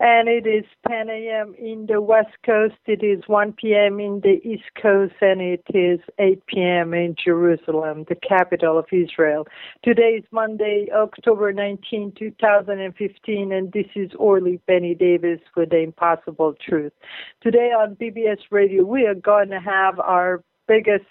And it is 10 a.m. in the West Coast, it is 1 p.m. in the East Coast, and it is 8 p.m. in Jerusalem, the capital of Israel. Today is Monday, October 19, 2015, and this is Orly Benny Davis with The Impossible Truth. Today on BBS Radio, we are going to have our biggest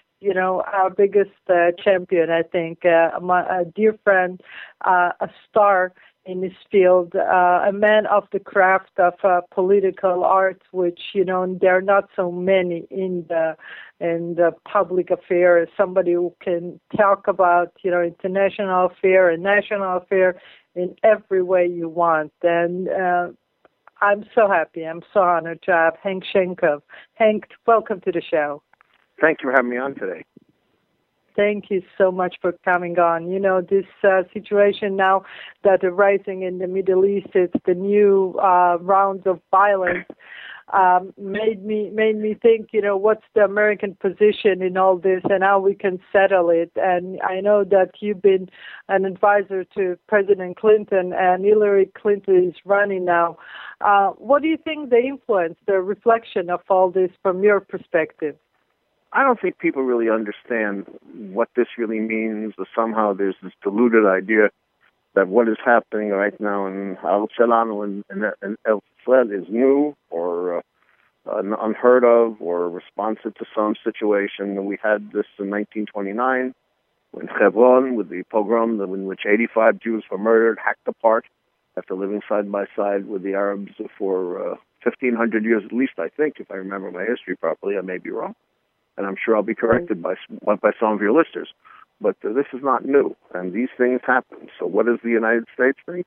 champion, I think, a dear friend, a star in this field, a man of the craft of political arts, which, there are not so many in the public affairs. Somebody who can talk about, international affair and national affair in every way you want. And I'm so happy. I'm so honored to have Hank Sheinkov. Hank, welcome to the show. Thank you for having me on today. Thank you so much for coming on. This situation now that are rising in the Middle East, it's the new rounds of violence, made me think, what's the American position in all this and how we can settle it. And I know that you've been an advisor to President Clinton, and Hillary Clinton is running now. What do you think the influence, the reflection of all this from your perspective? I don't think people really understand what this really means, or somehow there's this diluted idea that what is happening right now in Al Shalano and El Fled is new or unheard of or responsive to some situation. We had this in 1929 in Hebron with the pogrom in which 85 Jews were murdered, hacked apart after living side by side with the Arabs for 1,500 years at least, I think, if I remember my history properly. I may be wrong. And I'm sure I'll be corrected by some of your listeners. But this is not new, and these things happen. So what does the United States think?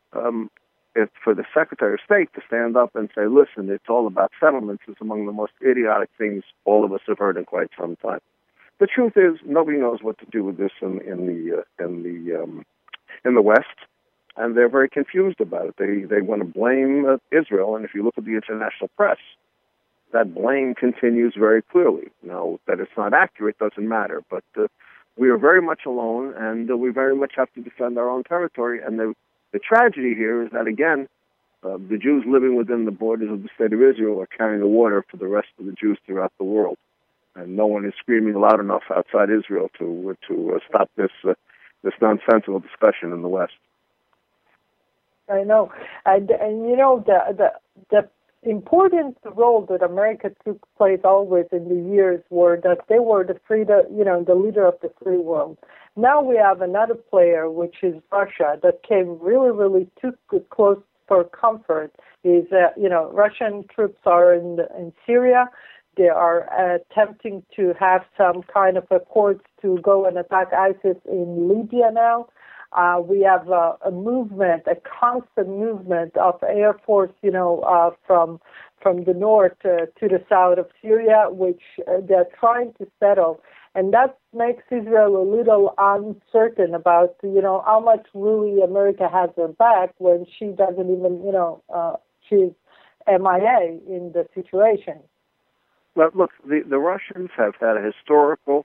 If for the Secretary of State to stand up and say, listen, it's all about settlements, is among the most idiotic things all of us have heard in quite some time. The truth is, nobody knows what to do with this in the West, and they're very confused about it. They want to blame Israel, and if you look at the international press, that blame continues very clearly. Now, that it's not accurate doesn't matter, but we are very much alone, and we very much have to defend our own territory. And the tragedy here is that, again, the Jews living within the borders of the state of Israel are carrying the water for the rest of the Jews throughout the world. And no one is screaming loud enough outside Israel to stop this nonsensical discussion in the West. I know. And the important role that America took place always in the years were that they were the leader of the free world. Now we have another player, which is Russia, that came really too close for comfort. Russian troops are in Syria. They are attempting to have some kind of accords to go and attack ISIS in Libya now. We have a movement, a constant movement of Air Force, from the north to the south of Syria, which they're trying to settle. And that makes Israel a little uncertain about, how much really America has her back when she doesn't even, she's MIA in the situation. Well, look, the Russians have had a historical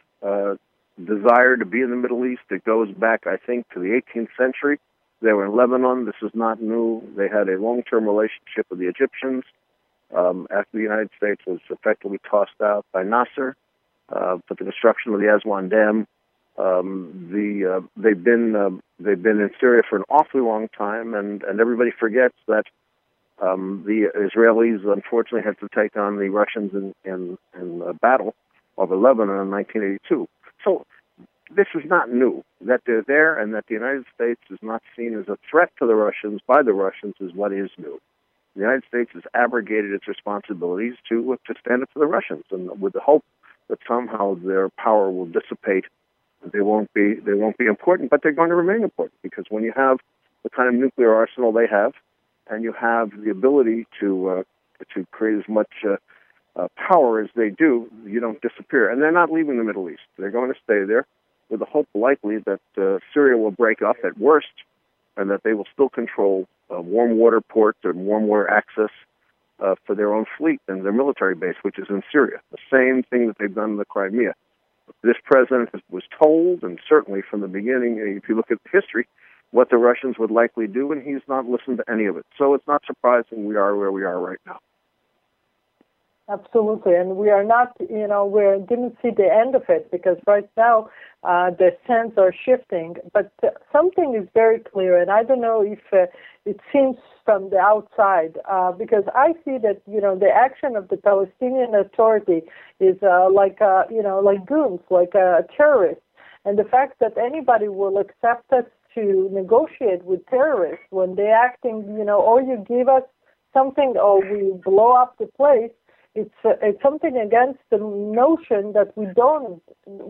desire to be in the Middle East. It goes back, I think, to the 18th century. They were in Lebanon. This is not new. They had a long-term relationship with the Egyptians after the United States was effectively tossed out by Nasser for the destruction of the Aswan Dam. They've been in Syria for an awfully long time, and everybody forgets that the Israelis unfortunately had to take on the Russians in battle over Lebanon in 1982. So this is not new. That they're there and that the United States is not seen as a threat to the Russians by the Russians is what is new. The United States has abrogated its responsibilities to stand up to the Russians, and with the hope that somehow their power will dissipate. They won't be important, but they're going to remain important, because when you have the kind of nuclear arsenal they have, and you have the ability to create as much power as they do, you don't disappear. And they're not leaving the Middle East. They're going to stay there with the hope likely that Syria will break up at worst, and that they will still control warm water ports and warm water access for their own fleet and their military base, which is in Syria. The same thing that they've done in the Crimea. This president was told, and certainly from the beginning, if you look at history, what the Russians would likely do, and he's not listened to any of it. So it's not surprising we are where we are right now. Absolutely, and we are not, we didn't see the end of it, because right now the sands are shifting. But something is very clear, and I don't know if it seems from the outside, because I see that, the action of the Palestinian Authority is like goons, like terrorists. And the fact that anybody will accept us to negotiate with terrorists when they're acting, or you give us something or we blow up the place, it's something against the notion that we don't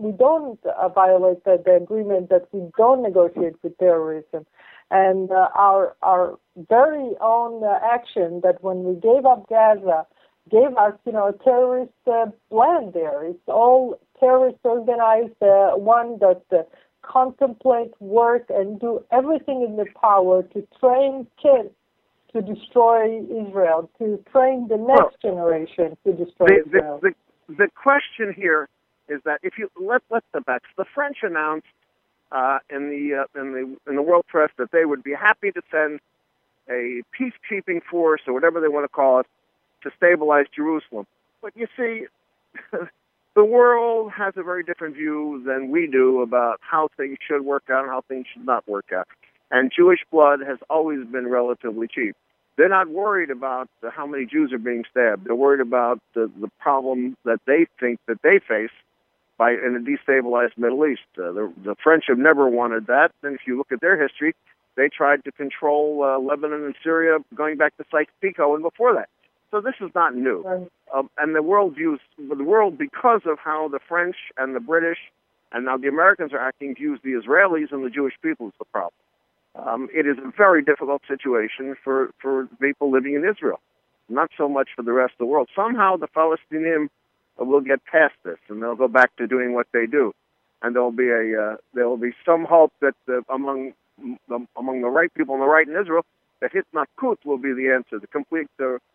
violate the agreement, that we don't negotiate with terrorism, and our very own action that when we gave up Gaza gave us a terrorist land there. It's all terrorist organized, one that contemplate, work, and do everything in their power to train kids to destroy Israel, to train the next generation to destroy Israel. The question here is that if you let's step back. The French announced in the world press that they would be happy to send a peacekeeping force or whatever they want to call it to stabilize Jerusalem. But you see, the world has a very different view than we do about how things should work out and how things should not work out. And Jewish blood has always been relatively cheap. They're not worried about how many Jews are being stabbed. They're worried about the problem that they think that they face in a destabilized Middle East. The French have never wanted that. And if you look at their history, they tried to control Lebanon and Syria going back to Sykes-Picot and before that. So this is not new. And the world, because of how the French and the British and now the Americans are acting, views the Israelis and the Jewish people as the problem. It is a very difficult situation for people living in Israel, not so much for the rest of the world. Somehow the Palestinians will get past this, and they'll go back to doing what they do. And there will be some hope that among the right people on the right in Israel, that Hitnakut will be the answer. The complete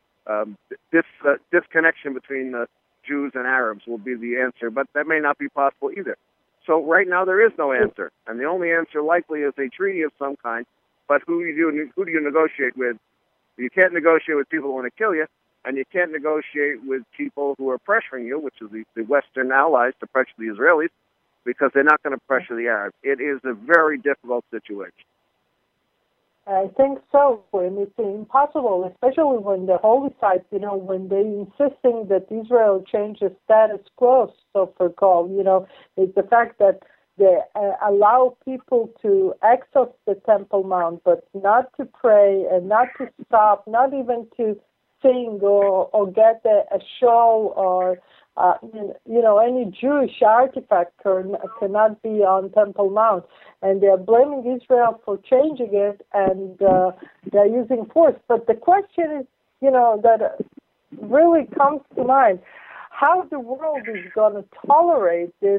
disconnection between Jews and Arabs will be the answer, but that may not be possible either. So right now there is no answer, and the only answer likely is a treaty of some kind. But who do you negotiate with? You can't negotiate with people who want to kill you, and you can't negotiate with people who are pressuring you, which is the Western allies to pressure the Israelis, because they're not going to pressure the Arabs. It is a very difficult situation. I think so, and it's impossible, especially when the holy sites, when they insisting that Israel changes status quo, so for called, it's the fact that they allow people to access the Temple Mount, but not to pray and not to stop, not even to sing or get a show or any Jewish artifact cannot be on Temple Mount, and they're blaming Israel for changing it, and they're using force. But the question is, that really comes to mind: how the world is going to tolerate this,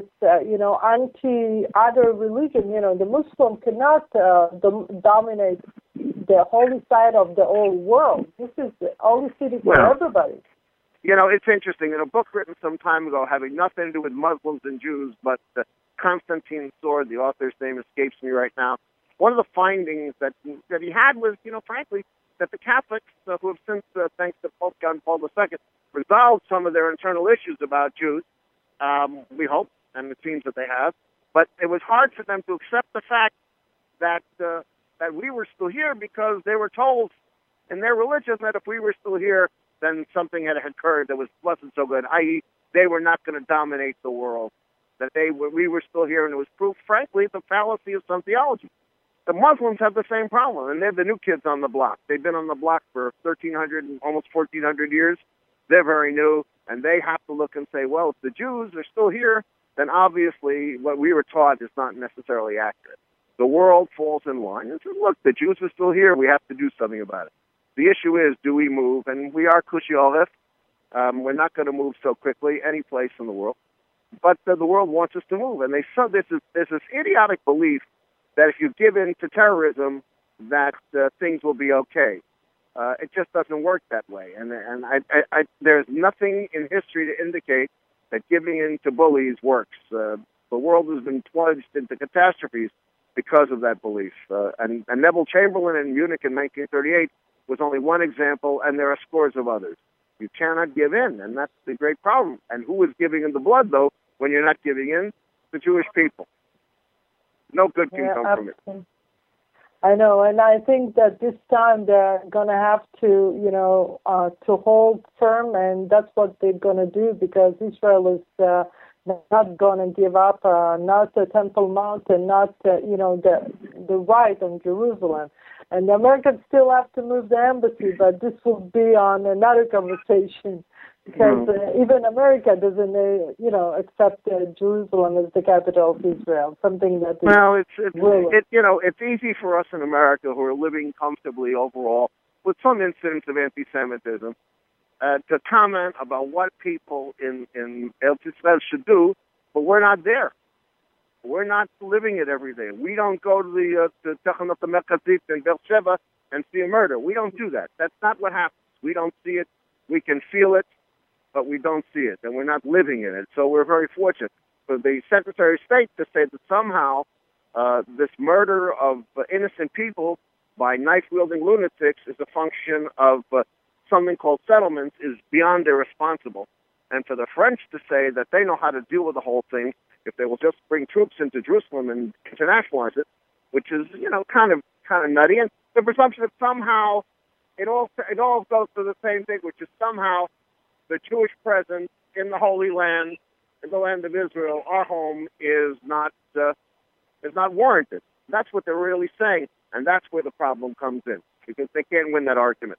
anti-other religion? The Muslim cannot dominate the holy site of the whole world. This is the holy city for everybody. It's interesting. In a book written some time ago, having nothing to do with Muslims and Jews, but Constantine Sword, the author's name escapes me right now. One of the findings that he had was, frankly, that the Catholics, who have since, thanks to Pope John Paul II, resolved some of their internal issues about Jews, we hope, and it seems that they have. But it was hard for them to accept the fact that we were still here, because they were told in their religion that if we were still here, then something had occurred that wasn't so good, i.e., they were not going to dominate the world, that we were still here, and it was proof, frankly, the fallacy of some theology. The Muslims have the same problem, and they're the new kids on the block. They've been on the block for 1,300 and almost 1,400 years. They're very new, and they have to look and say, well, if the Jews are still here, then obviously what we were taught is not necessarily accurate. The world falls in line and says, look, the Jews are still here. We have to do something about it. The issue is, do we move? And we are Kushiolev. We're not going to move so quickly any place in the world. But the world wants us to move. And there's this idiotic belief that if you give in to terrorism, that things will be okay. It just doesn't work that way. And there's nothing in history to indicate that giving in to bullies works. The world has been plunged into catastrophes because of that belief. And Neville Chamberlain in Munich in 1938 was only one example, and there are scores of others. You cannot give in, and that's the great problem. And who is giving in the blood, though, when you're not giving in? The Jewish people. No good can come from it. I know, and I think that this time they're going to have to, to hold firm, and that's what they're going to do, because Israel is not going to give up, not the Temple Mount, and not, the right on Jerusalem. And the Americans still have to move the embassy, but this will be on another conversation, because even America doesn't, accept Jerusalem as the capital of Israel. Something that it's easy for us in America who are living comfortably overall with some incidents of anti-Semitism to comment about what people in Eretz Yisrael should do, but we're not there. We're not living it every day. We don't go to the Tachanot Merkazit in Beersheba and see a murder. We don't do that. That's not what happens. We don't see it. We can feel it, but we don't see it, and we're not living in it. So we're very fortunate for the Secretary of State to say that somehow this murder of innocent people by knife-wielding lunatics is a function of something called settlements is beyond irresponsible. And for the French to say that they know how to deal with the whole thing if they will just bring troops into Jerusalem and internationalize it, which is, kind of nutty. And the presumption that somehow it all goes to the same thing, which is somehow the Jewish presence in the Holy Land, in the land of Israel, our home, is not warranted. That's what they're really saying, and that's where the problem comes in, because they can't win that argument.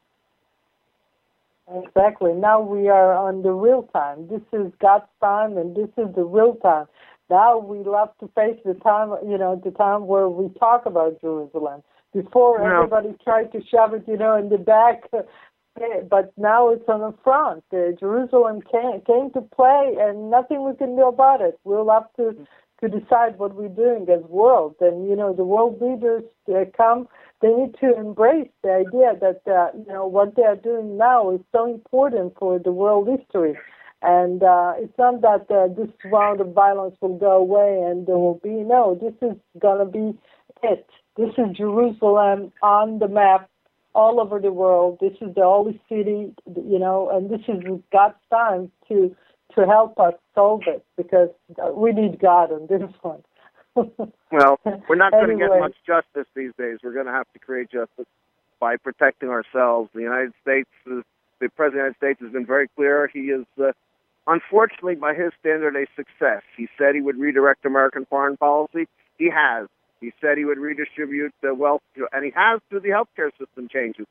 Exactly. Now we are on the real time. This is God's time, and this is the real time. Now we love to face the time, the time where we talk about Jerusalem. Before, everybody tried to shove it, in the back, but now it's on the front. Jerusalem came to play, and nothing we can do about it. We'll have to decide what we're doing as world. And, the world leaders come, they need to embrace the idea that, what they are doing now is so important for the world history. And it's not that this round of violence will go away and there will be, this is going to be it. This is Jerusalem on the map all over the world. This is the holy city, and this is God's time to help us solve it, because we need God on this one. Well, we're not going to get much justice these days. We're going to have to create justice by protecting ourselves. The United States, the President of the United States has been very clear. He is, unfortunately, by his standard, a success. He said he would redirect American foreign policy. He has. He said he would redistribute the wealth, and he has through the healthcare system changes.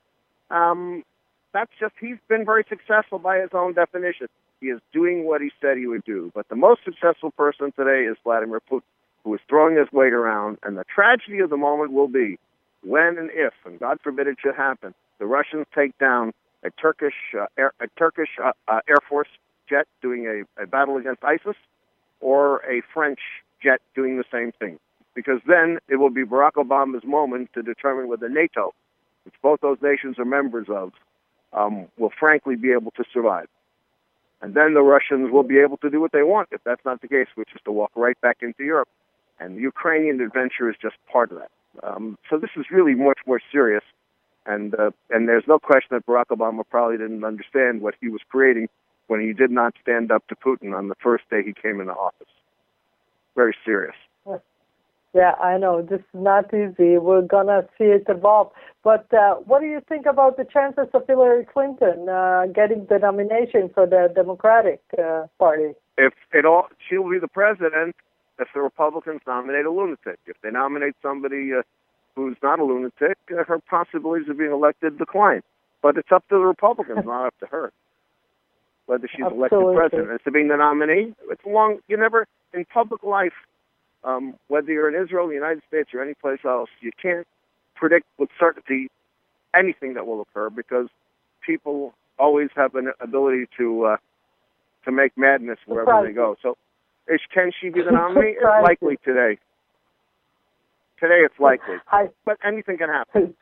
He's been very successful by his own definition. He is doing what he said he would do. But the most successful person today is Vladimir Putin, who is throwing his weight around. And the tragedy of the moment will be when and if, and God forbid it should happen, the Russians take down a Turkish Air Force jet doing a battle against ISIS, or a French jet doing the same thing. Because then it will be Barack Obama's moment to determine whether NATO, which both those nations are members of, will frankly be able to survive. And then the Russians will be able to do what they want, if that's not the case, which is to walk right back into Europe. And the Ukrainian adventure is just part of that. So this is really much more serious. And there's no question that Barack Obama probably didn't understand what he was creating when he did not stand up to Putin on the first day he came into office. Very serious. Yeah, I know. This is not easy. We're going to see it evolve. But what do you think about the chances of Hillary Clinton getting the nomination for the Democratic Party? She'll be the president if the Republicans nominate a lunatic. If they nominate somebody who's not a lunatic, her possibilities of being elected decline. But it's up to the Republicans, not up to her, whether she's elected president. As to being the nominee, in public life, whether you're in Israel, the United States, or any place else, you can't predict with certainty anything that will occur, because people always have an ability to make madness wherever they go. So, can she be the nominee? It's likely today. Today, it's likely, but anything can happen.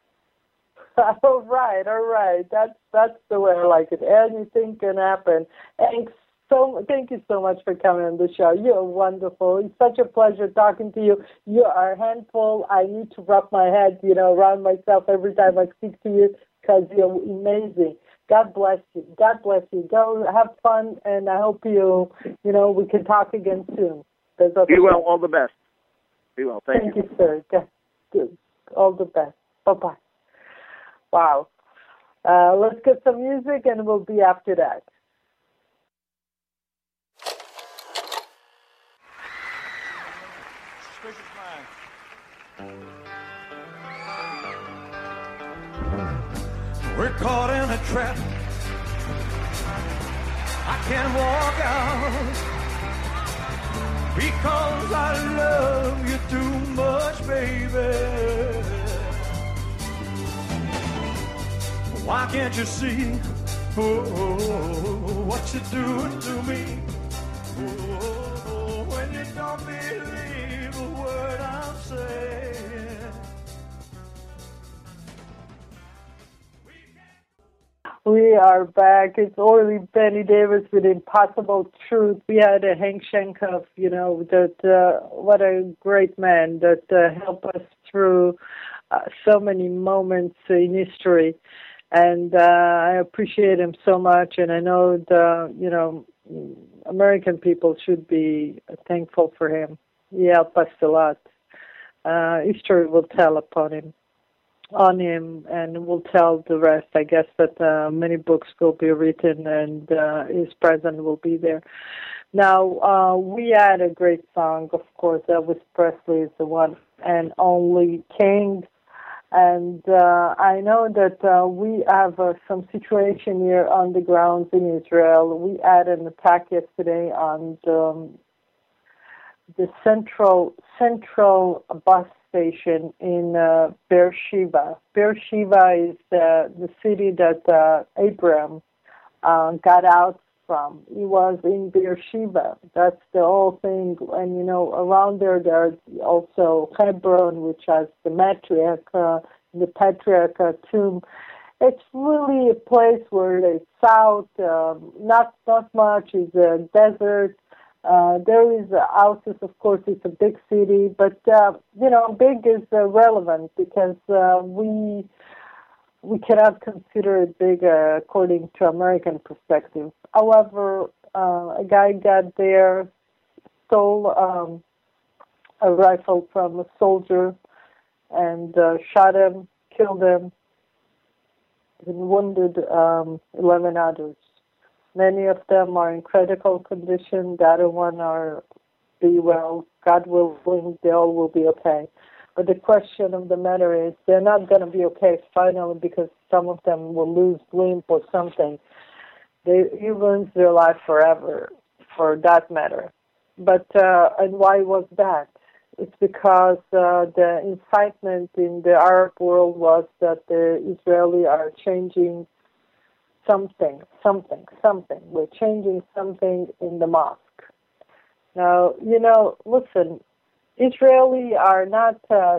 All right. That's the way I like it. Anything can happen. Thanks Thank you so much for coming on the show. You're wonderful. It's such a pleasure talking to you. You are a handful. I need to wrap my head, around myself every time I speak to you because you're amazing. God bless you. God bless you. Go have fun, and I hope we can talk again soon. Be well. All the best. Be well. Thank you. Thank you, sir. Good. All the best. Bye-bye. Wow. Let's get some music, and we'll be after that. We're caught in a trap. I can't walk out because I love you too much, baby. Why can't you see what you're doing to me? When you don't believe a word I'm saying. We are back. It's Orly Benny Davis with Impossible Truth. We had a Hank Shenkoff, what a great man that helped us through so many moments in history. And I appreciate him so much. And I know American people should be thankful for him. He helped us a lot. History will tell on him, and we'll tell the rest. I guess that many books will be written, and his presence will be there. Now, we had a great song, of course. Elvis Presley is the one and only king. And I know that we have some situation here on the grounds in Israel. We had an attack yesterday on the central bus station in Beersheba. Beersheba is the city that Abraham got out from. He was in Beersheba. That's the whole thing. And, around there's also Hebron, which has the patriarch tomb. It's really a place where it's south, not much, is a desert. There is houses, of course, it's a big city, but, big is relevant because we cannot consider it big according to American perspective. However, a guy got there, stole a rifle from a soldier and shot him, killed him, and wounded 11 others. Many of them are in critical condition. The other one are be well. God willing, they all will be okay. But the question of the matter is, they're not going to be okay finally because some of them will lose limb or something. He ruins their life forever, for that matter. But and why was that? It's because the incitement in the Arab world was that the Israelis are changing something. We're changing something in the mosque. Now, listen, Israelis are not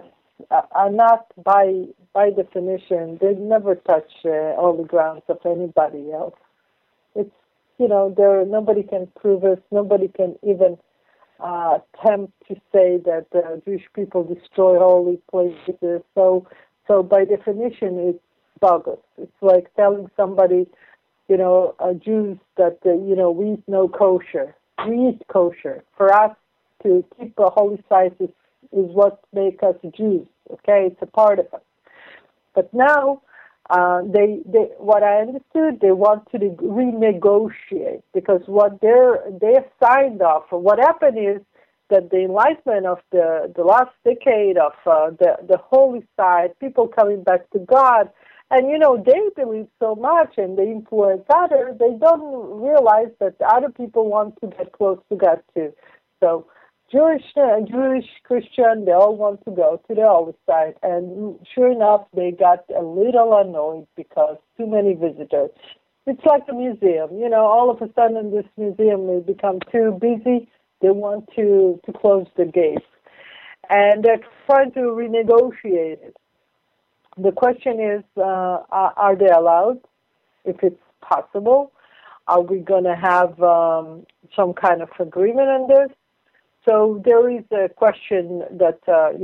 by definition, they never touch all the grounds of anybody else. It's, nobody can prove it, nobody can even attempt to say that Jewish people destroy holy places. So by definition, it's bogus. It's like telling somebody, Jews that, we eat no kosher. We eat kosher. For us to keep a holy site is what makes us Jews, okay? It's a part of us. But now, they what I understood, they want to renegotiate because what they've signed off. What happened is that the enlightenment of the last decade of the holy side, people coming back to God, and they believe so much and they influence others, they don't realize that other people want to get close to God too. So Jewish, Christian, they all want to go to the holy side, and sure enough, they got a little annoyed because too many visitors. It's like a museum, all of a sudden this museum has become too busy. They want to close the gates, and they're trying to renegotiate it. The question is, are they allowed, if it's possible? Are we going to have some kind of agreement on this? So there is a question that,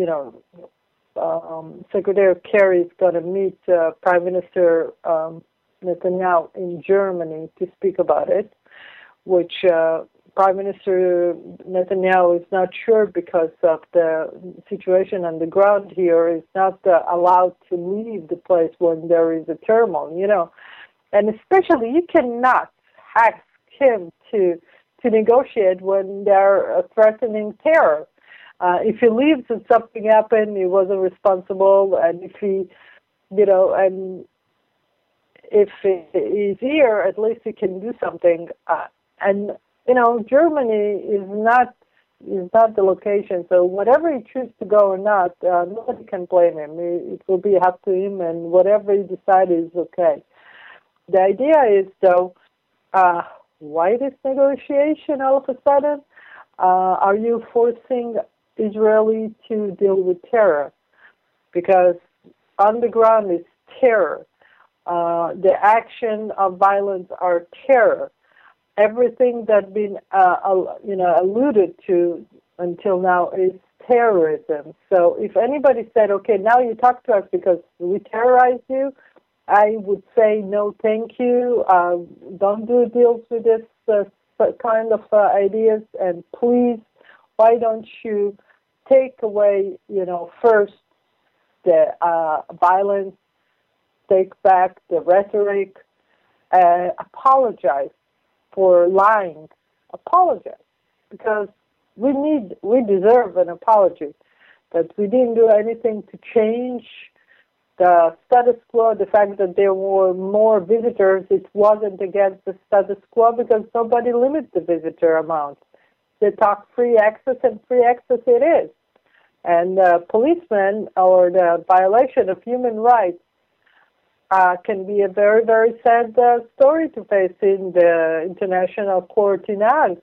Secretary Kerry is going to meet Prime Minister Netanyahu in Germany to speak about it, which Prime Minister Netanyahu is not sure because of the situation on the ground here, is not allowed to leave the place when there is a turmoil, And especially you cannot ask him to negotiate when they're threatening terror. If he leaves and something happened, he wasn't responsible, and if he, and if he's here, at least he can do something. Germany is not the location, so whatever he chooses to go or not, nobody can blame him. It will be up to him, and whatever he decides is okay. The idea is, though, why this negotiation all of a sudden? Are you forcing Israeli to deal with terror? Because on the ground is terror. The action of violence are terror. Everything that's been alluded to until now is terrorism. So if anybody said, okay, now you talk to us because we terrorize you, I would say no, thank you. Don't do deals with this kind of ideas, and please, why don't you take away, first the violence, take back the rhetoric, apologize for lying. Apologize, because we deserve an apology, that we didn't do anything to change the status quo. The fact that there were more visitors, it wasn't against the status quo because nobody limits the visitor amount. They talk free access, and free access it is. And policemen, or the violation of human rights, can be a very, very sad story to face in the International Court in Hague,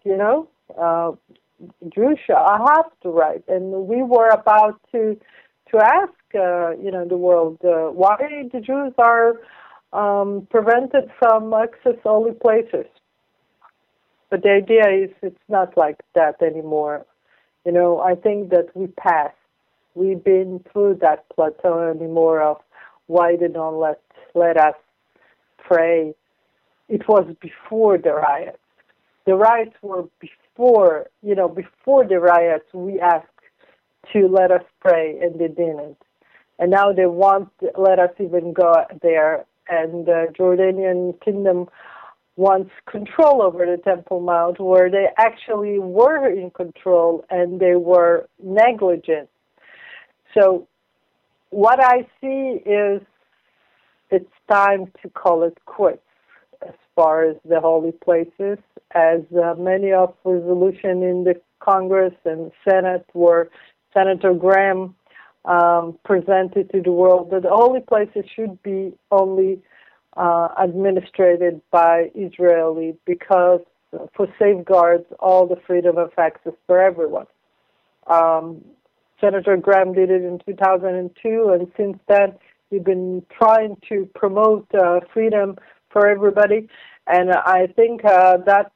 Jews have the right. And we were about to ask, the world, why the Jews are prevented from access holy places. But the idea is it's not like that anymore. I think that we passed. We've been through that plateau anymore of why they don't let us pray. It was before the riots. The riots were before the riots, we asked to let us pray, and they didn't. And now they won't let us even go there. And the Jordanian kingdom wants control over the Temple Mount, where they actually were in control and they were negligent. So what I see is it's time to call it quits as far as the holy places, as many of resolution in the Congress and Senate were Senator Graham presented to the world that the holy places should be only administrated by Israeli, because for safeguards all the freedom of access for everyone. Senator Graham did it in 2002, and since then we've been trying to promote freedom for everybody, and I think that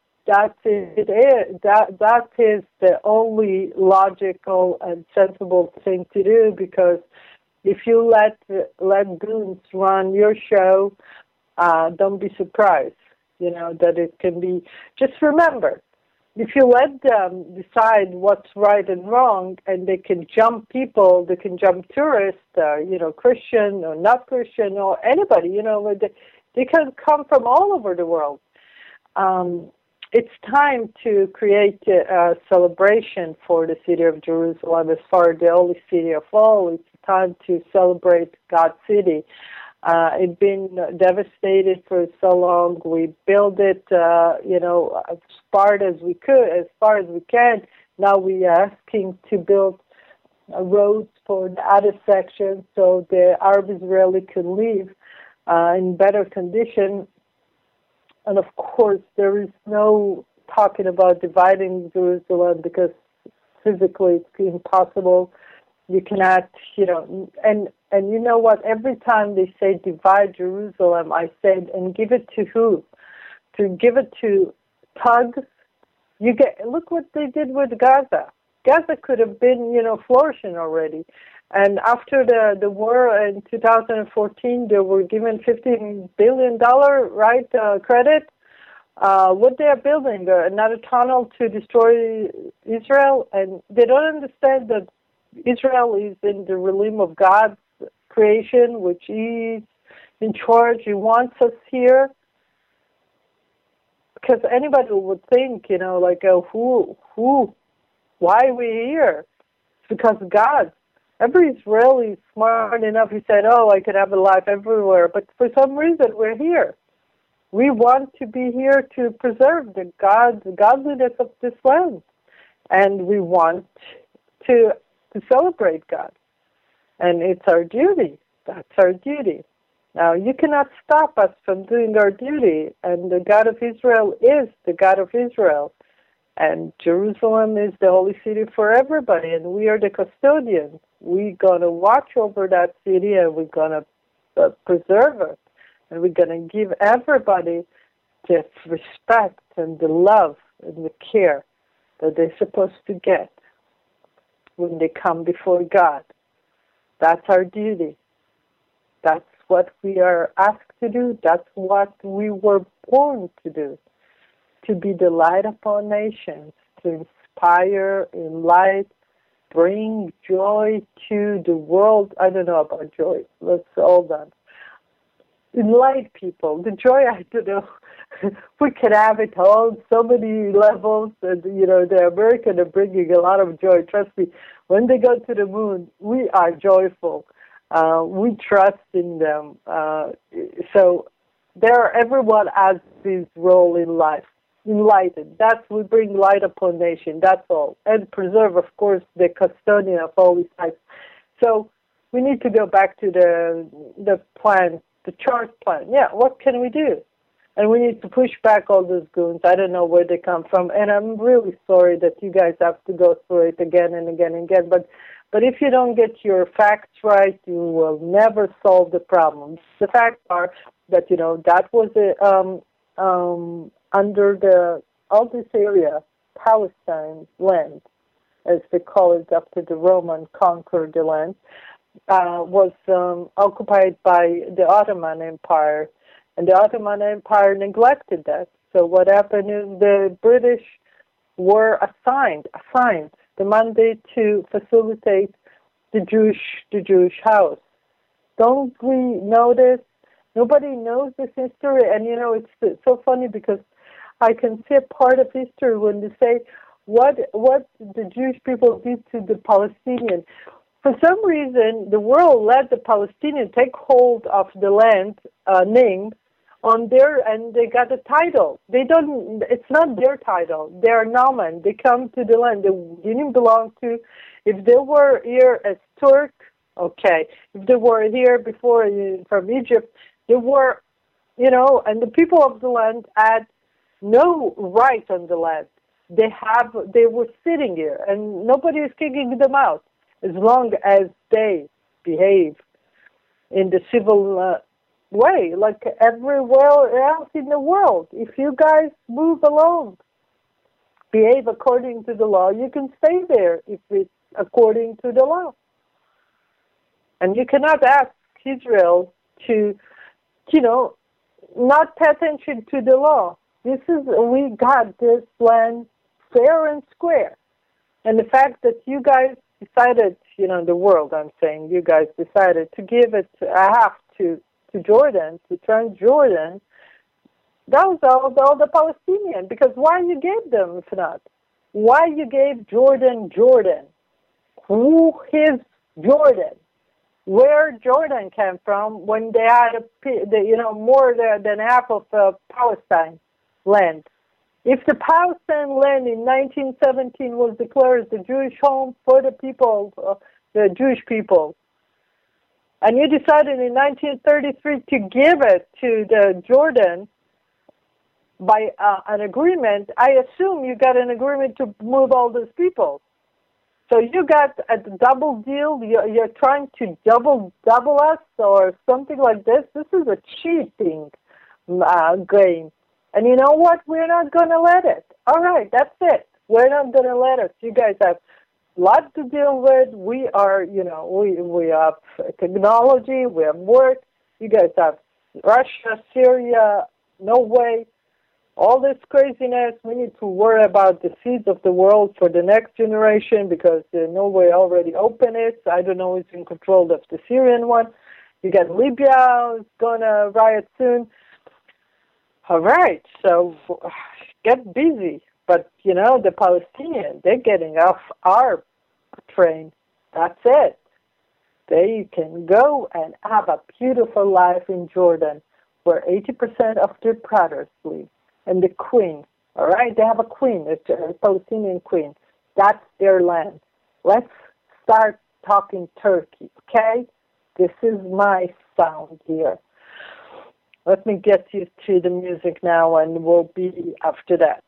is the only logical and sensible thing to do, because if you let goons run your show, don't be surprised, that it can be. Just remember, if you let them decide what's right and wrong, and they can jump people, they can jump tourists, Christian or not Christian or anybody, they can come from all over the world. It's time to create a celebration for the city of Jerusalem as far as the holy city of all. It's time to celebrate God's city. It's been devastated for so long. We built it, as far as we could, as far as we can. Now we are asking to build roads for the other sections so the Arab Israeli can live in better condition. And of course, there is no talking about dividing Jerusalem, because physically it's impossible. You cannot, and you know what? Every time they say divide Jerusalem, I said, and give it to who? to give it to thugs. Look what they did with Gaza. Gaza could have been, flourishing already. And after the war in 2014, they were given $15 billion, credit. What they are building, another tunnel to destroy Israel. And they don't understand that Israel is in the realm of God's creation, which is in charge. He wants us here. Because anybody would think, why are we here? It's because God. Every Israeli is smart enough. He said, I could have a life everywhere. But for some reason, we're here. We want to be here to preserve the godliness of this land. And we want to celebrate God. And it's our duty. That's our duty. Now, you cannot stop us from doing our duty, and the God of Israel is the God of Israel, and Jerusalem is the holy city for everybody, and we are the custodians. We're going to watch over that city, and we're going to preserve it, and we're going to give everybody the respect and the love and the care that they're supposed to get when they come before God. That's our duty. That's what we are asked to do. That's what we were born to do, to be the light upon nations, to inspire, enlighten, bring joy to the world. I don't know about joy. Let's hold on. Enlighten people. The joy, I don't know. We can have it on so many levels. And, the Americans are bringing a lot of joy. Trust me, when they go to the moon, we are joyful. We trust in them. So everyone has his role in life. Enlightened. We bring light upon nation. That's all. And preserve, of course, the custodian of all these sites. So we need to go back to the plan, the chart plan. Yeah, what can we do? And we need to push back all those goons. I don't know where they come from. And I'm really sorry that you guys have to go through it again and again and again. But if you don't get your facts right, you will never solve the problem. The facts are that, that was under all this area, Palestine land, as they call it after the Roman conquered the land, was occupied by the Ottoman Empire. And the Ottoman Empire neglected that. So what happened is the British were assigned the mandate to facilitate the Jewish house. Don't we know this? Nobody knows this history, and it's so funny because I can see a part of history when they say what the Jewish people did to the Palestinians. For some reason, the world let the Palestinians take hold of the land names on there, and they got a title. They don't. It's not their title. They are nomen. They come to the land they didn't belong to. If they were here as Turk, okay. If they were here before from Egypt, they were, and the people of the land had no right on the land. They were sitting here, and nobody is kicking them out as long as they behave in the civil way, like everywhere else in the world. If you guys move along, behave according to the law, you can stay there if it's according to the law. And you cannot ask Israel to, not pay attention to the law. We got this land fair and square. And the fact that you guys decided, the world, I'm saying, you guys decided to give it half to Jordan, to Transjordan, that was all the Palestinians. Because why you gave them, if not? Why you gave Jordan? Who is Jordan? Where Jordan came from when they had more than half of Palestine land. If the Palestine land in 1917 was declared the Jewish home for the people, the Jewish people, and you decided in 1933 to give it to the Jordan by an agreement, I assume you got an agreement to move all those people. So you got a double deal. You're trying to double us or something like this. This is a cheating game. And you know what? We're not going to let it. All right, that's it. We're not going to let it. You guys have lots to deal with. We are, we have technology, we have work. You guys have Russia, Syria, no way. All this craziness, we need to worry about the seeds of the world for the next generation because Norway already opened it. I don't know who's in control of the Syrian one. You got Libya is going to riot soon. All right, so get busy. But, the Palestinians, they're getting off our train. That's it. They can go and have a beautiful life in Jordan where 80% of their brothers live. And the queen, all right? They have a queen, a Palestinian queen. That's their land. Let's start talking Turkey, okay? This is my sound here. Let me get you to the music now, and we'll be after that.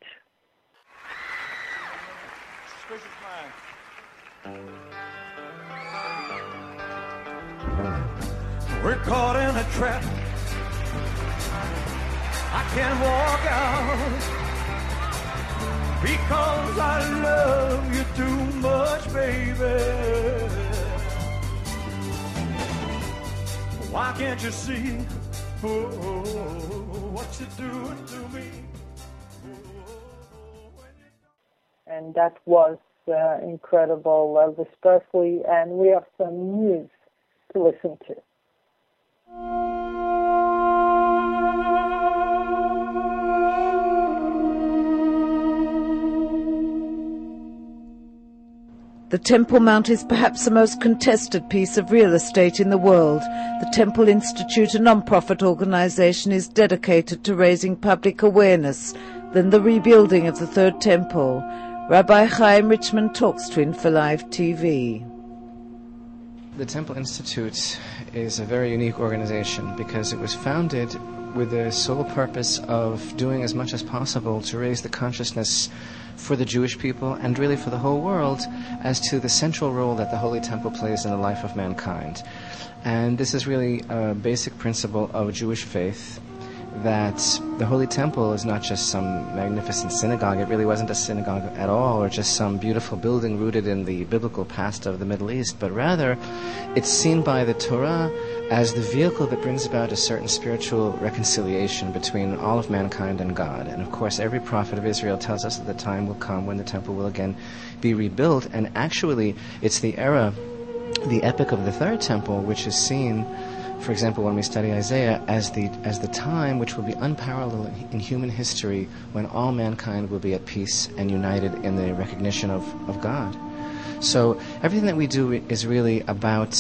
We're caught in a trap. I can't walk out because I love you too much, baby. Why can't you see what you're doing to me? And that was incredible, Elvis Presley, and we have some news to listen to. The Temple Mount is perhaps the most contested piece of real estate in the world. The Temple Institute, a non-profit organization, is dedicated to raising public awareness than the rebuilding of the Third Temple. Rabbi Chaim Richman talks to InfoLive TV. The Temple Institute is a very unique organization because it was founded with the sole purpose of doing as much as possible to raise the consciousness for the Jewish people and really for the whole world as to the central role that the Holy Temple plays in the life of mankind. And this is really a basic principle of Jewish faith, that the Holy Temple is not just some magnificent synagogue. It really wasn't a synagogue at all, or just some beautiful building rooted in the biblical past of the Middle East, but rather it's seen by the Torah as the vehicle that brings about a certain spiritual reconciliation between all of mankind and God. And of course, every prophet of Israel tells us that the time will come when the temple will again be rebuilt, and actually it's the era, the epic of the Third Temple, which is seen, for example, when we study Isaiah, as the time which will be unparalleled in human history, when all mankind will be at peace and united in the recognition of God. So everything that we do is really about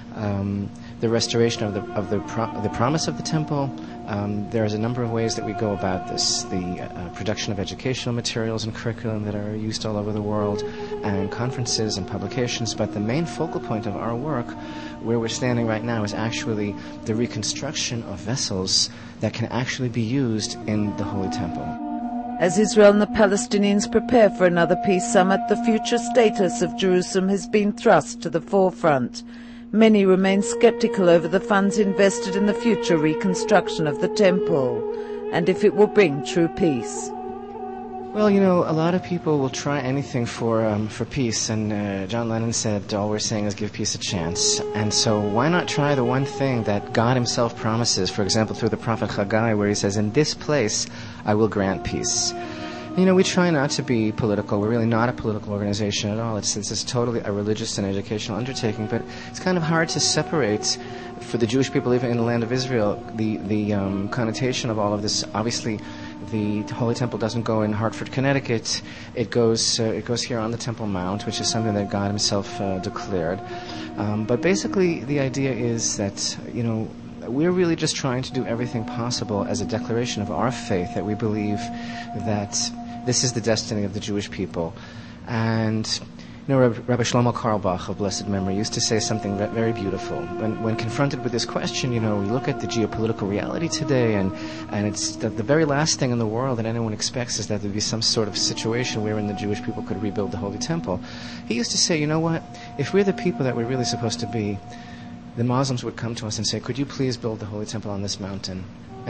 the restoration of the promise of the temple. There's a number of ways that we go about this. The production of educational materials and curriculum that are used all over the world, and conferences and publications. But the main focal point of our work, where we're standing right now, is actually the reconstruction of vessels that can actually be used in the Holy Temple. As Israel and the Palestinians prepare for another peace summit, the future status of Jerusalem has been thrust to the forefront. Many remain skeptical over the funds invested in the future reconstruction of the temple, and if it will bring true peace. Well, a lot of people will try anything for peace, and John Lennon said, all we're saying is give peace a chance. And so why not try the one thing that God himself promises, for example, through the prophet Haggai, where he says, in this place I will grant peace. We try not to be political. We're really not a political organization at all. It's totally a religious and educational undertaking, but it's kind of hard to separate, for the Jewish people even in the land of Israel, the connotation of all of this. Obviously, the Holy Temple doesn't go in Hartford, Connecticut. It goes here on the Temple Mount, which is something that God himself declared. But basically, the idea is that, we're really just trying to do everything possible as a declaration of our faith, that we believe that this is the destiny of the Jewish people. And Rabbi Shlomo Carlebach of blessed memory used to say something very beautiful. When confronted with this question, we look at the geopolitical reality today, and it's the very last thing in the world that anyone expects is that there be some sort of situation wherein the Jewish people could rebuild the Holy Temple. He used to say, you know what, if we're the people that we're really supposed to be, the Muslims would come to us and say, could you please build the Holy Temple on this mountain? And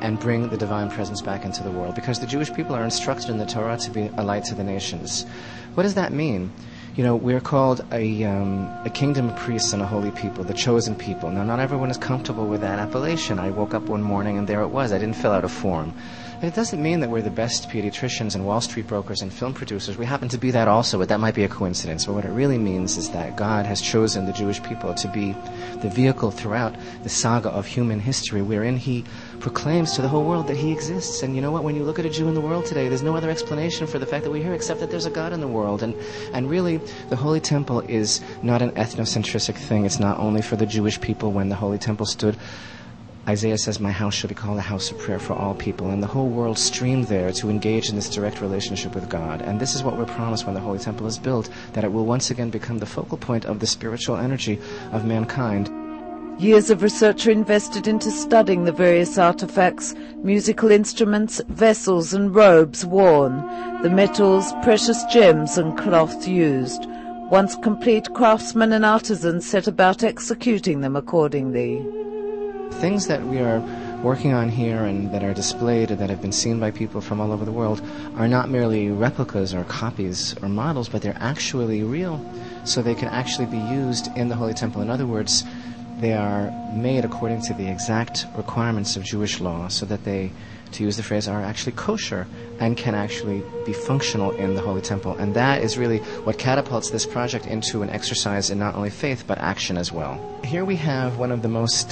and bring the divine presence back into the world, because the Jewish people are instructed in the Torah to be a light to the nations. What does that mean? You know, we're called a kingdom of priests and a holy people, the chosen people. Now, not everyone is comfortable with that appellation. I woke up one morning and there it was. I didn't fill out a form. And it doesn't mean that we're the best pediatricians and Wall Street brokers and film producers. We happen to be that also, but that might be a coincidence. But what it really means is that God has chosen the Jewish people to be the vehicle throughout the saga of human history wherein He proclaims to the whole world that He exists. And you know what? When you look at a Jew in the world today, there's no other explanation for the fact that we're here except that there's a God in the world. And really, the Holy Temple is not an ethnocentric thing. It's not only for the Jewish people. When the Holy Temple stood, Isaiah says, "My house shall be called a house of prayer for all people." And the whole world streamed there to engage in this direct relationship with God. And this is what we're promised when the Holy Temple is built, that it will once again become the focal point of the spiritual energy of mankind. Years of research are invested into studying the various artifacts, musical instruments, vessels and robes worn, the metals, precious gems and cloth used. Once complete, craftsmen and artisans set about executing them accordingly. Things that we are working on here and that are displayed and that have been seen by people from all over the world are not merely replicas or copies or models, but they're actually real, so they can actually be used in the Holy Temple. In other words, they are made according to the exact requirements of Jewish law, so that they, to use the phrase, are actually kosher and can actually be functional in the Holy Temple. And that is really what catapults this project into an exercise in not only faith but action as well. Here we have one of the most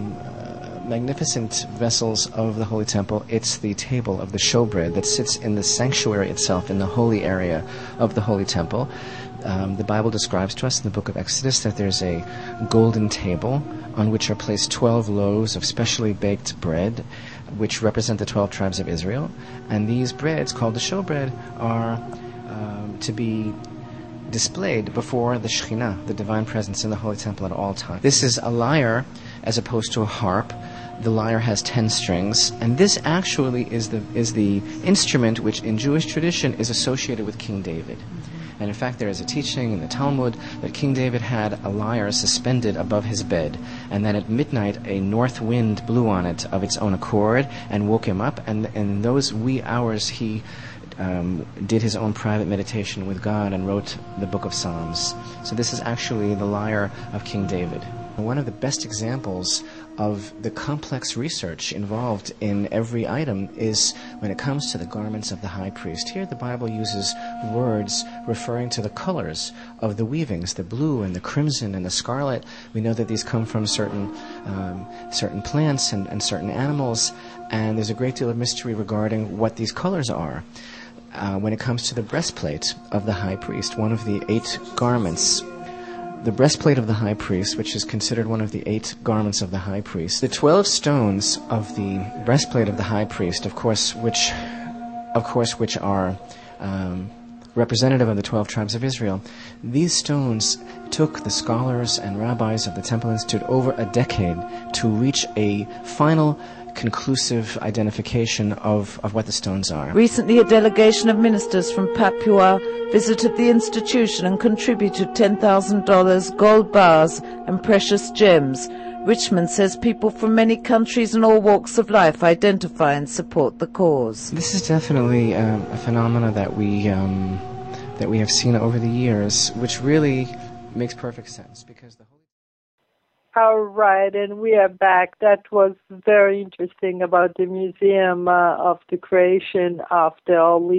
magnificent vessels of the Holy Temple. It's the table of the showbread that sits in the sanctuary itself, in the holy area of the Holy Temple. The Bible describes to us in the book of Exodus that there's a golden table on which are placed 12 loaves of specially baked bread, which represent the 12 tribes of Israel. And these breads, called the showbread, are to be displayed before the Shekhinah, the divine presence in the Holy Temple at all times. This is a lyre as opposed to a harp. The lyre has 10 strings, and this actually is the instrument which in Jewish tradition is associated with King David. And in fact, there is a teaching in the Talmud that King David had a lyre suspended above his bed, and then at midnight a north wind blew on it of its own accord and woke him up, and in those wee hours he did his own private meditation with God and wrote the book of Psalms. So this is actually the lyre of King David. One of the best examples of the complex research involved in every item is when it comes to the garments of the high priest. Here the Bible uses words referring to the colors of the weavings, the blue and the crimson and the scarlet. We know that these come from certain plants and certain animals, and there's a great deal of mystery regarding what these colors are. When it comes to the breastplate of the high priest, one of the 8 garments, the breastplate of the high priest, which is considered one of the 8 garments of the high priest, the 12 stones of the breastplate of the high priest, of course, which are representative of the 12 tribes of Israel. These stones took the scholars and rabbis of the Temple Institute over a decade to reach a final conclusive identification of what the stones are. Recently, a delegation of ministers from Papua visited the institution and contributed $10,000, gold bars and precious gems. Richmond says people from many countries and all walks of life identify and support the cause. This is definitely a phenomena that we have seen over the years, which really makes perfect sense, because the All right, and we are back. That was very interesting about the museum of the creation of the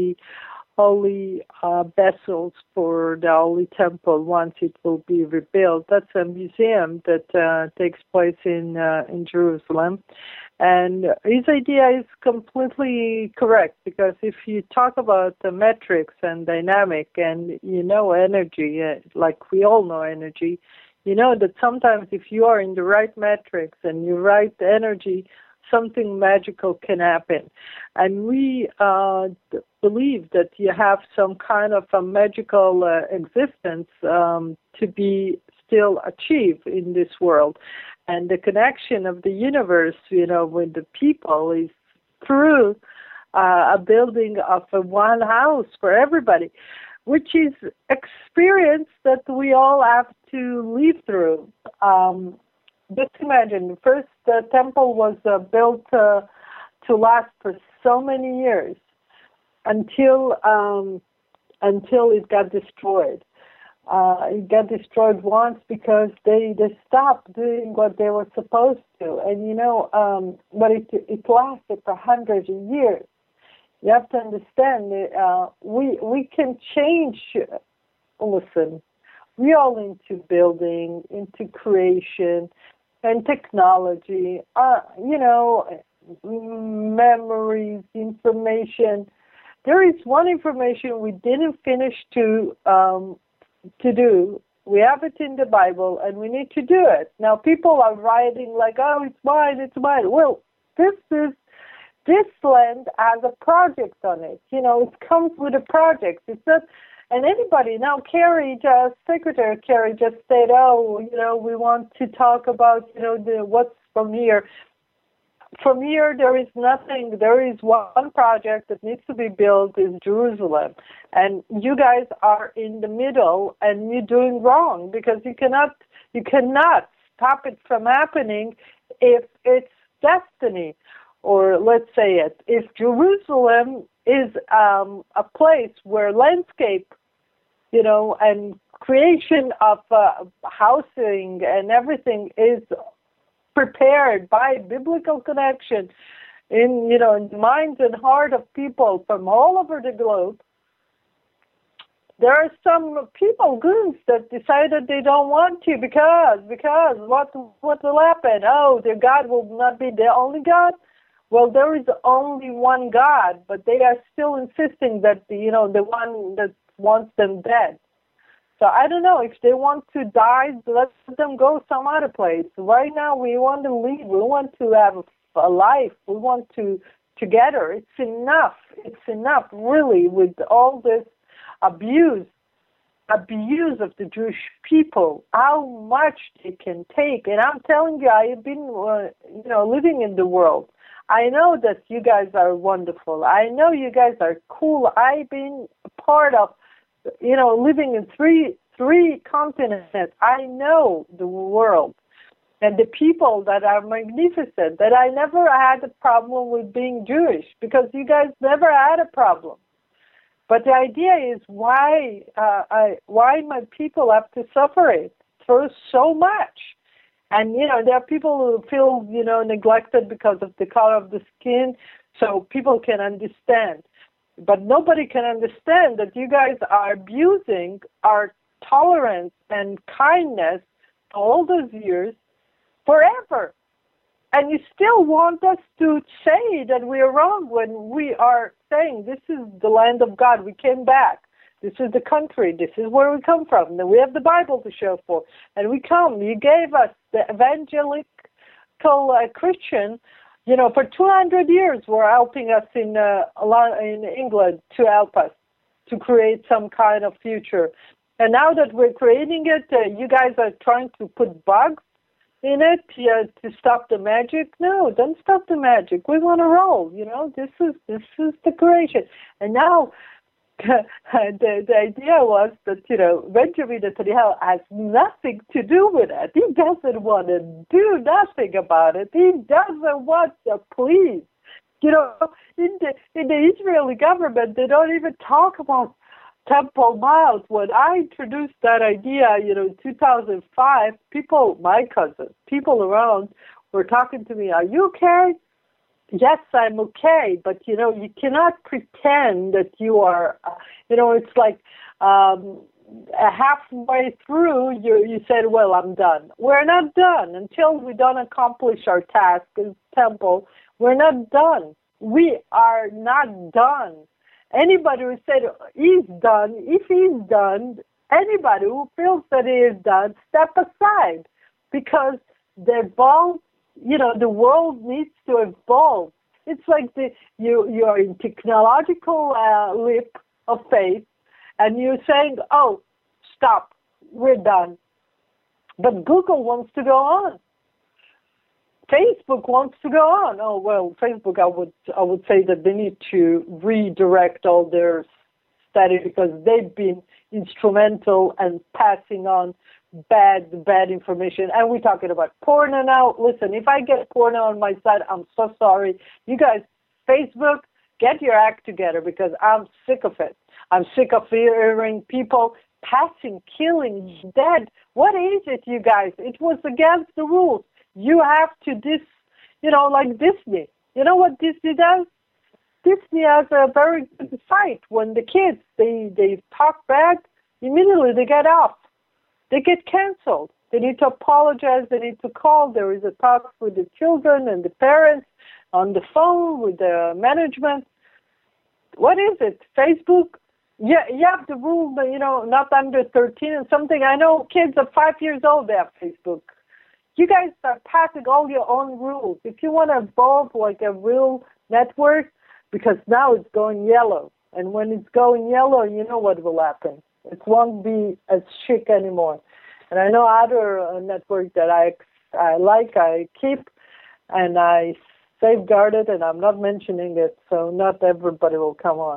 holy vessels for the Holy Temple once it will be rebuilt. That's a museum that takes place in Jerusalem. And his idea is completely correct, because if you talk about the metrics and dynamic and energy, like we all know energy, you know that sometimes if you are in the right metrics and you right energy, something magical can happen. And we believe that you have some kind of a magical existence to be still achieved in this world. And the connection of the universe, with the people is through a building of one house for everybody, which is experience that we all have to live through. Just imagine, first the temple was built to last for so many years until it got destroyed. It got destroyed once because they stopped doing what they were supposed to, and but it lasted for hundreds of years. You have to understand that we can change. Listen, we're all into building, into creation, and technology. Memories, information. There is one information we didn't finish to do. We have it in the Bible, and we need to do it. Now, people are writing like, "Oh, it's mine, it's mine." Well, this land has a project on it. It comes with a project. It's not, and anybody now. Secretary Kerry just said, "Oh, we want to talk about what's from here." From here, there is nothing. There is one project that needs to be built is Jerusalem. And you guys are in the middle, and you're doing wrong because you cannot stop it from happening if it's destiny. Or let's say it, if Jerusalem is a place where landscape, and creation of housing and everything is prepared by biblical connection in the minds and heart of people from all over the globe, there are some people, goons, that decided they don't want to because what will happen? Oh, their God will not be the only God. Well, there is only one God, but they are still insisting that the one that wants them dead. So I don't know, if they want to die, let them go some other place. Right now, we want to leave. We want to have a life. We want to together. It's enough. It's enough, really, with all this abuse of the Jewish people. How much they can take. And I'm telling you, I have been, living in the world. I know that you guys are wonderful. I know you guys are cool. I've been a part of, living in three continents. I know the world and the people that are magnificent, that I never had a problem with being Jewish because you guys never had a problem. But the idea is why my people have to suffer it for so much. And, there are people who feel, neglected because of the color of the skin, so people can understand. But nobody can understand that you guys are abusing our tolerance and kindness all those years forever. And you still want us to say that we are wrong when we are saying this is the land of God. We came back. This is the country. This is where we come from. And we have the Bible to show for. And we come. You gave us the evangelical Christian. For 200 years, were helping us in England to help us to create some kind of future. And now that we're creating it, you guys are trying to put bugs in it to stop the magic. No, don't stop the magic. We want to roll. This is the creation. And now the idea was that Benjamin Netanyahu has nothing to do with it. He doesn't want to do nothing about it. He doesn't want to please. In the Israeli government, they don't even talk about Temple Mount. When I introduced that idea, in 2005, my cousins, people around were talking to me, "Are you okay?" Yes, I'm okay, but you cannot pretend that you are. It's like halfway through, you said, "Well, I'm done." We're not done until we don't accomplish our task as temple. We're not done. We are not done. Anybody who said he's done, if he's done, anybody who feels that he is done, step aside, because the world needs to evolve. It's like you are in technological leap of faith, and you're saying, "Oh, stop, we're done." But Google wants to go on. Facebook wants to go on. Oh well, Facebook, I would say that they need to redirect all their study because they've been instrumental in passing on bad information. And we're talking about porno now. Listen, if I get porno on my site, I'm so sorry. You guys Facebook, get your act together, because I'm sick of it. I'm sick of hearing people passing, killing, dead. What is it, you guys? It was against the rules. You have to like Disney. You know what Disney does? Disney has a very good fight. When the kids, they talk bad, immediately they get off. They get canceled. They need to apologize. They need to call. There is a talk with the children and the parents on the phone with the management. What is it? Facebook? Yeah, you have the rule that, not under 13 and something. I know kids are 5 years old, they have Facebook. You guys are passing all your own rules. If you want to evolve like a real network, because now it's going yellow. And when it's going yellow, you know what will happen. It won't be as chic anymore. And I know other networks that I like, I keep, and I safeguard it, and I'm not mentioning it, so not everybody will come on.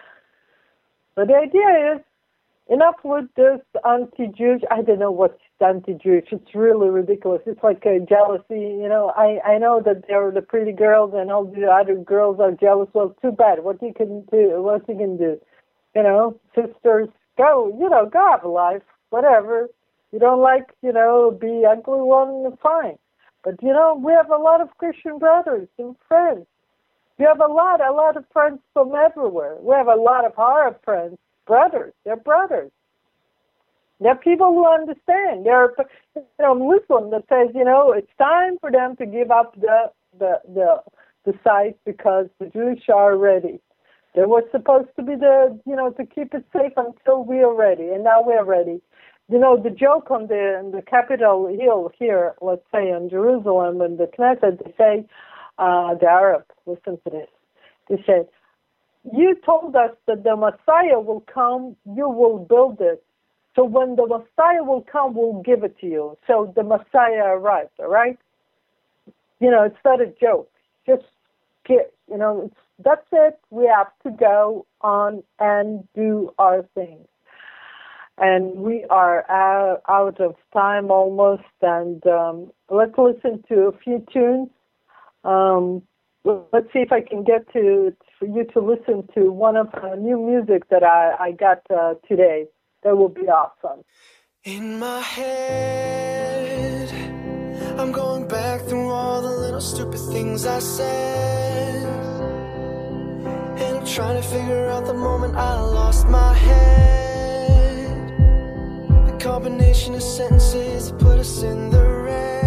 But the idea is, enough with this anti-Jewish. I don't know what's anti-Jewish. It's really ridiculous. It's like a jealousy. I know that they're the pretty girls and all the other girls are jealous. Well, too bad. What you can do? Sisters, go have a life. Whatever. You don't like, be ugly one, fine. But, we have a lot of Christian brothers and friends. We have a lot of friends from everywhere. We have a lot of Arab friends, brothers. They're brothers. They're people who understand. They're, Muslim that says, it's time for them to give up the site because the Jews are ready. They were supposed to be to keep it safe until we are ready, and now we are ready. The joke on the Capitol Hill here, let's say in Jerusalem and the Knesset, they say, the Arab, listen to this. They said, you told us that the Messiah will come, you will build it. So when the Messiah will come, we'll give it to you. So the Messiah arrived, all right? It's not a joke. Just that's it. We have to go on and do our things. And we are out of time almost, and let's listen to a few tunes. Let's see if I can get for you to listen to one of the new music that I got today. That will be awesome. In my head, I'm going back through all the little stupid things I said, and I'm trying to figure out the moment I lost my head. The combination of sentences that put us in the red.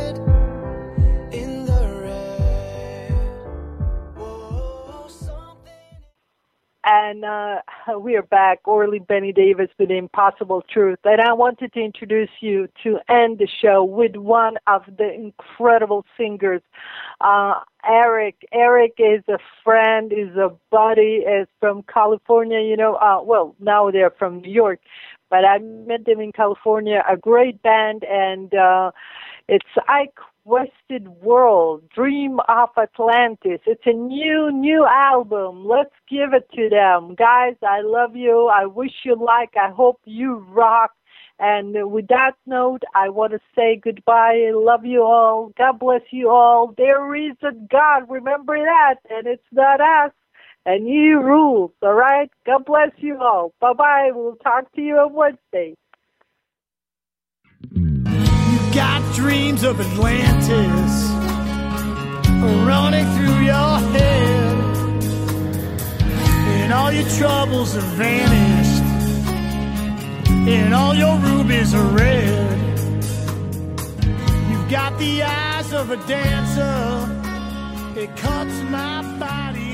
And we are back, Orly Benny Davis with The Impossible Truth. And I wanted to introduce you to end the show with one of the incredible singers, Eric. Eric is a friend, is a buddy, is from California, well, now they're from New York. But I met them in California, a great band, and it's I Quested World, Dream of Atlantis. It's a new album. Let's give it to them. Guys, I love you. I wish you luck. I hope you rock. And with that note, I want to say goodbye. I love you all. God bless you all. There is a God. Remember that. And it's not us. And He rules. All right? God bless you all. Bye-bye. We'll talk to you on Wednesday. Got dreams of Atlantis running through your head, and all your troubles have vanished, and all your rubies are red. You've got the eyes of a dancer, it cuts my body